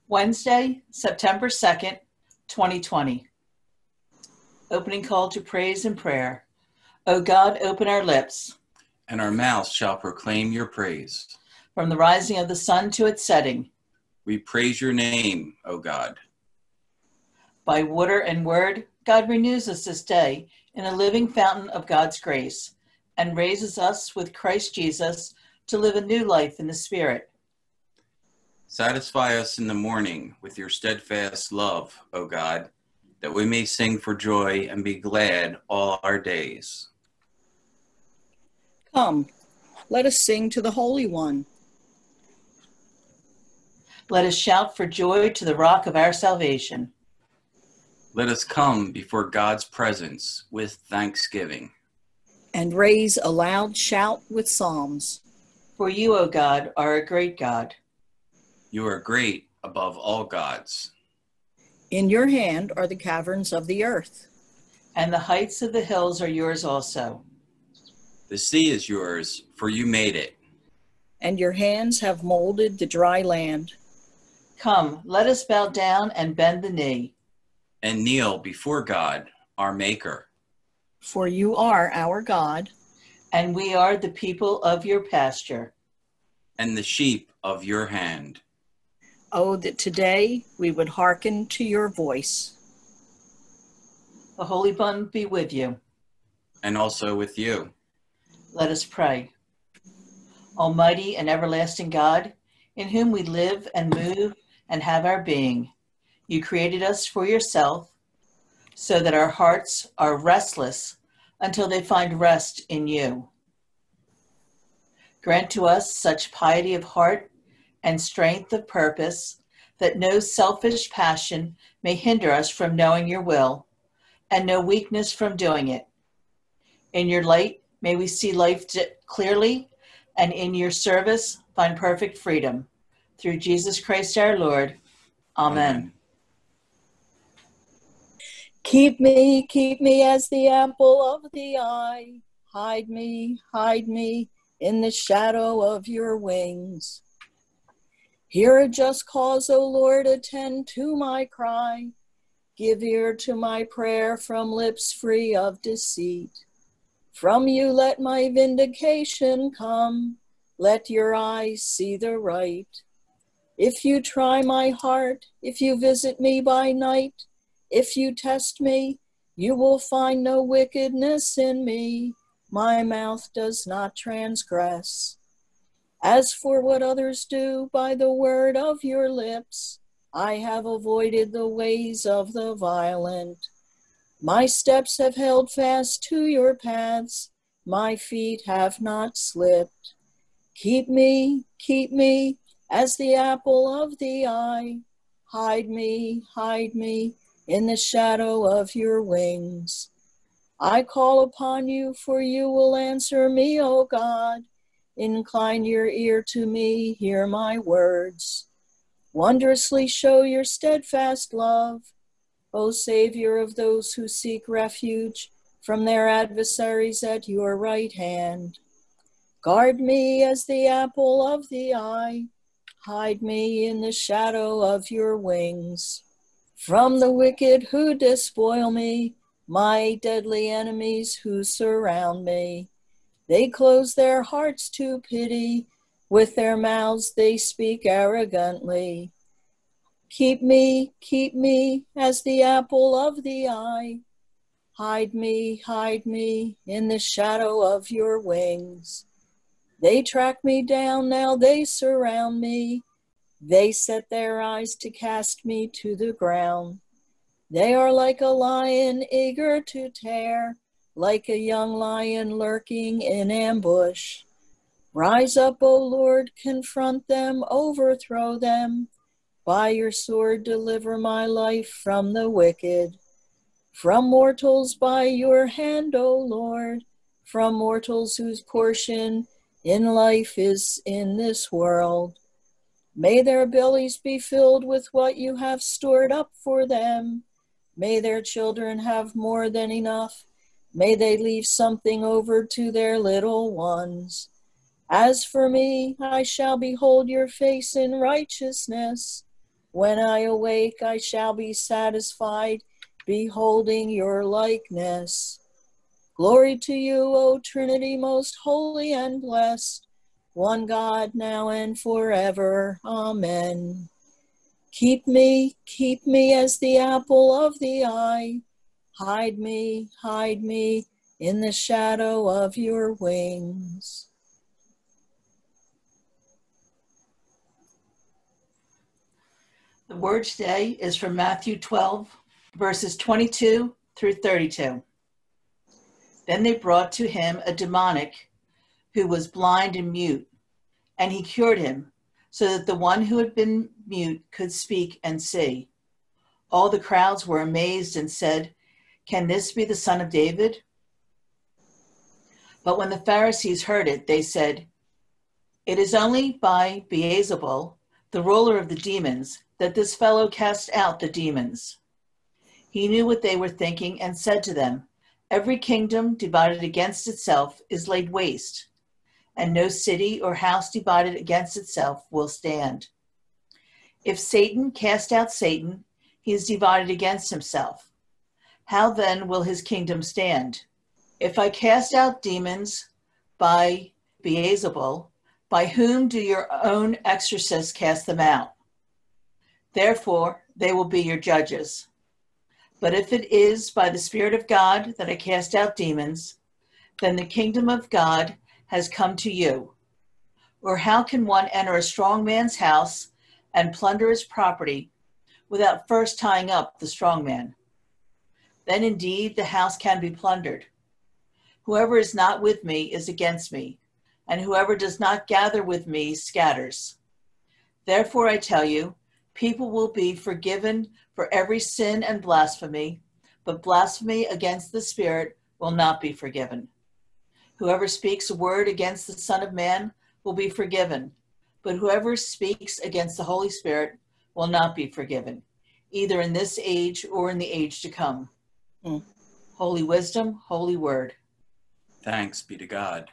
Wednesday, September 2nd, 2020. Opening call to praise and prayer. O God, open our lips, and our mouths shall proclaim your praise. From the rising of the sun to its setting, we praise your name, O God. By water and word, God renews us this day in a living fountain of God's grace and raises us with Christ Jesus to live a new life in the Spirit. Satisfy us in the morning with your steadfast love, O God, that we may sing for joy and be glad all our days. Come, let us sing to the Holy One. Let us shout for joy to the rock of our salvation. Let us come before God's presence with thanksgiving. And raise a loud shout with psalms. For you, O God, are a great God. You are great above all gods. In your hand are the caverns of the earth. And the heights of the hills are yours also. The sea is yours, for you made it. And your hands have molded the dry land. Come, let us bow down and bend the knee. And kneel before God, our Maker. For you are our God. And we are the people of your pasture. And the sheep of your hand. Oh, that today we would hearken to your voice. The Holy One be with you. And also with you. Let us pray. Almighty and everlasting God, in whom we live and move and have our being, you created us for yourself so that our hearts are restless until they find rest in you. Grant to us such piety of heart and strength of purpose that no selfish passion may hinder us from knowing your will and no weakness from doing it. In your light, may we see life clearly, and in your service find perfect freedom. Through Jesus Christ our Lord. Amen. Keep me as the apple of the eye. Hide me in the shadow of your wings. Hear a just cause, O Lord, attend to my cry. Give ear to my prayer from lips free of deceit. From you let my vindication come. Let your eyes see the right. If you try my heart, if you visit me by night, if you test me, you will find no wickedness in me. My mouth does not transgress. As for what others do by the word of your lips, I have avoided the ways of the violent. My steps have held fast to your paths. My feet have not slipped. Keep me as the apple of the eye. Hide me in the shadow of your wings. I call upon you, for you will answer me, O God. Incline your ear to me, hear my words. Wondrously show your steadfast love, O Savior of those who seek refuge from their adversaries at your right hand. Guard me as the apple of the eye. Hide me in the shadow of your wings. From the wicked who despoil me, my deadly enemies who surround me. They close their hearts to pity. With their mouths they speak arrogantly. Keep me as the apple of the eye. Hide me in the shadow of your wings. They track me down, now they surround me. They set their eyes to cast me to the ground. They are like a lion eager to tear, like a young lion lurking in ambush. Rise up, O Lord, confront them, overthrow them. By your sword deliver my life from the wicked. From mortals by your hand, O Lord, from mortals whose portion in life is in this world. May their bellies be filled with what you have stored up for them. May their children have more than enough. May they leave something over to their little ones. As for me, I shall behold your face in righteousness. When I awake, I shall be satisfied, beholding your likeness. Glory to you, O Trinity, most holy and blessed, one God, now and forever. Amen. Keep me as the apple of the eye. Hide me in the shadow of your wings. The word today is from Matthew 12, verses 22 through 32. Then they brought to him a demoniac who was blind and mute, and he cured him, so that the one who had been mute could speak and see. All the crowds were amazed and said, "Can this be the son of David?" But when the Pharisees heard it, they said, "It is only by Beelzebul, the ruler of the demons, that this fellow casts out the demons." He knew what they were thinking and said to them, "Every kingdom divided against itself is laid waste, and no city or house divided against itself will stand. If Satan cast out Satan, he is divided against himself. How then will his kingdom stand? If I cast out demons by Beelzebul, by whom do your own exorcists cast them out? Therefore, they will be your judges. But if it is by the Spirit of God that I cast out demons, then the kingdom of God has come to you. Or how can one enter a strong man's house and plunder his property without first tying up the strong man? Then indeed the house can be plundered. Whoever is not with me is against me, and whoever does not gather with me scatters. Therefore I tell you, people will be forgiven for every sin and blasphemy, but blasphemy against the Spirit will not be forgiven. Whoever speaks a word against the Son of Man will be forgiven, but whoever speaks against the Holy Spirit will not be forgiven, either in this age or in the age to come. Holy wisdom, holy word. Thanks be to God.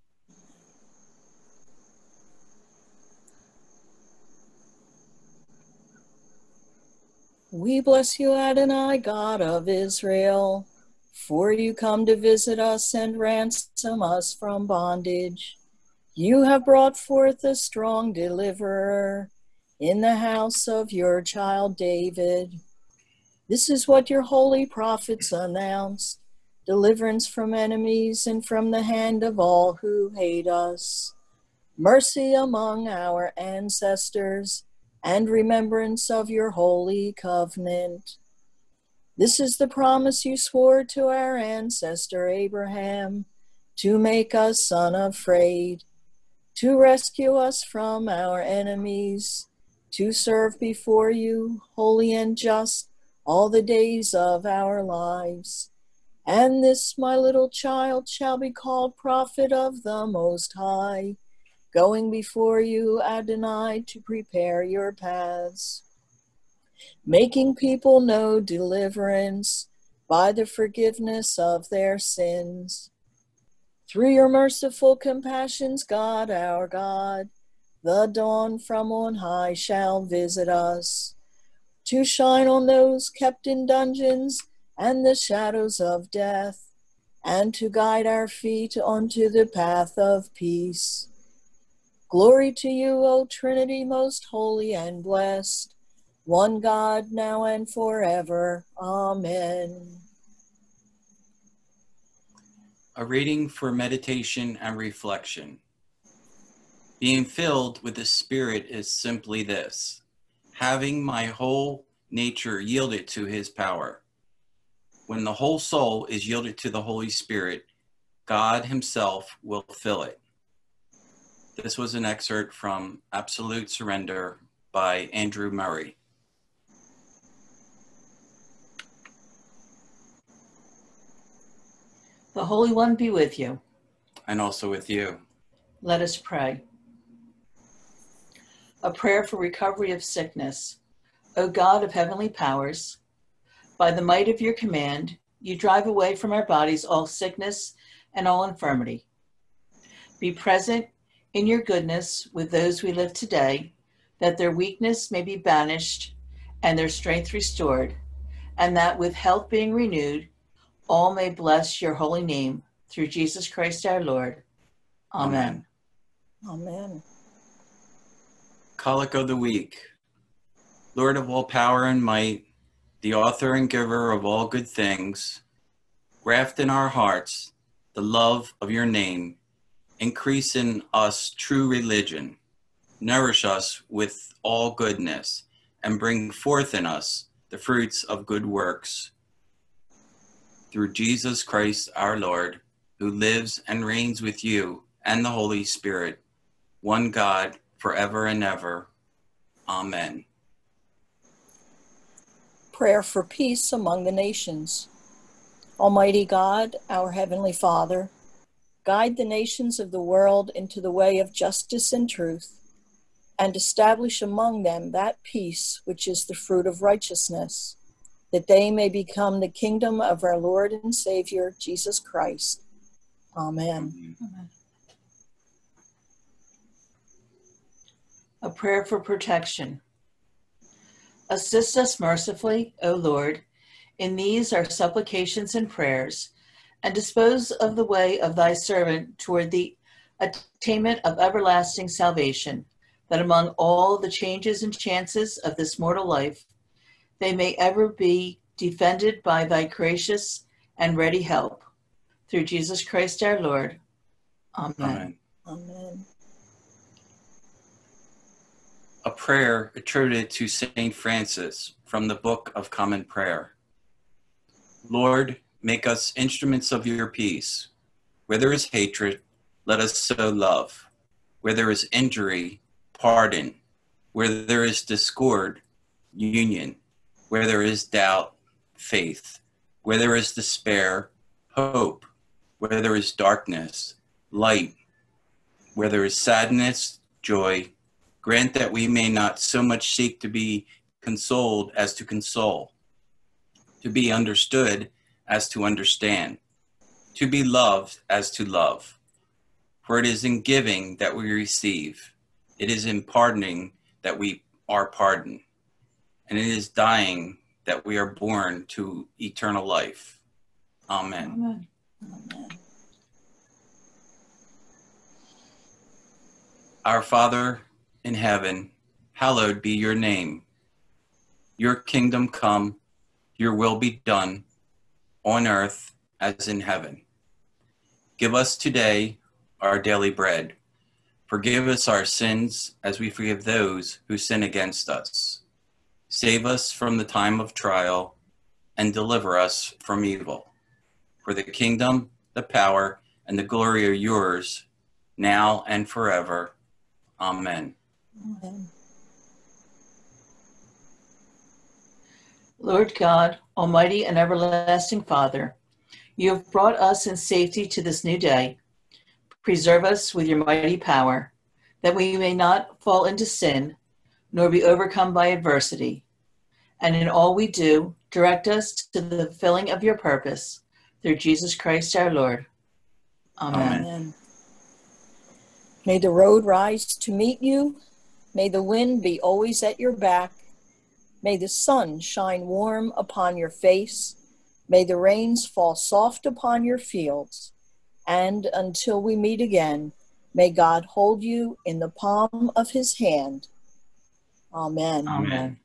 We bless you, Adonai, God of Israel, for you come to visit us and ransom us from bondage. You have brought forth a strong deliverer in the house of your child David. This is what your holy prophets announced: deliverance from enemies and from the hand of all who hate us, mercy among our ancestors, and remembrance of your holy covenant. This is the promise you swore to our ancestor Abraham, to make us unafraid, to rescue us from our enemies, to serve before you, holy and just, all the days of our lives. And this my little child shall be called prophet of the Most High, going before you, Adonai, to prepare your paths, making people know deliverance by the forgiveness of their sins. Through your merciful compassions, God, our God, the dawn from on high shall visit us, to shine on those kept in dungeons and the shadows of death, and to guide our feet onto the path of peace. Glory to you, O Trinity, most holy and blessed, one God, now and forever. Amen. A reading for meditation and reflection. Being filled with the Spirit is simply this: having my whole nature yielded to his power. When the whole soul is yielded to the Holy Spirit, God himself will fill it. This was an excerpt from Absolute Surrender by Andrew Murray. The Holy One be with you. And also with you. Let us pray. A prayer for recovery of sickness. O God of heavenly powers, by the might of your command, you drive away from our bodies all sickness and all infirmity. Be present in your goodness with those we live today, that their weakness may be banished and their strength restored, and that with health being renewed, all may bless your holy name through Jesus Christ our Lord. Amen. Amen. Collect of the Week. Lord of all power and might, the author and giver of all good things, graft in our hearts the love of your name, increase in us true religion, nourish us with all goodness, and bring forth in us the fruits of good works. Through Jesus Christ our Lord, who lives and reigns with you and the Holy Spirit, one God, forever and ever. Amen. Prayer for peace among the nations. Almighty God, our Heavenly Father, guide the nations of the world into the way of justice and truth, and establish among them that peace which is the fruit of righteousness, that they may become the kingdom of our Lord and Savior, Jesus Christ. Amen. Amen. A prayer for protection. Assist us mercifully, O Lord, in these our supplications and prayers, and dispose of the way of thy servant toward the attainment of everlasting salvation, that among all the changes and chances of this mortal life, they may ever be defended by thy gracious and ready help. Through Jesus Christ our Lord. Amen. Amen. Amen. A prayer attributed to Saint Francis from the Book of Common Prayer. Lord, make us instruments of your peace. Where there is hatred, let us sow love. Where there is injury, pardon. Where there is discord, union. Where there is doubt, faith. Where there is despair, hope. Where there is darkness, light. Where there is sadness, joy. Grant that we may not so much seek to be consoled as to console, to be understood as to understand, to be loved as to love. For it is in giving that we receive, it is in pardoning that we are pardoned, and it is dying that we are born to eternal life. Amen. Amen. Amen. Our Father in heaven, hallowed be your name. Your kingdom come, your will be done, on earth as in heaven. Give us today our daily bread. Forgive us our sins as we forgive those who sin against us. Save us from the time of trial and deliver us from evil. For the kingdom, the power, and the glory are yours, now and forever. Amen. Amen. Lord God, Almighty and everlasting Father, you have brought us in safety to this new day. Preserve us with your mighty power, that we may not fall into sin, nor be overcome by adversity. And in all we do, direct us to the fulfilling of your purpose, through Jesus Christ our Lord. Amen. Amen. May the road rise to meet you. May the wind be always at your back. May the sun shine warm upon your face. May the rains fall soft upon your fields. And until we meet again, may God hold you in the palm of his hand. Amen. Amen.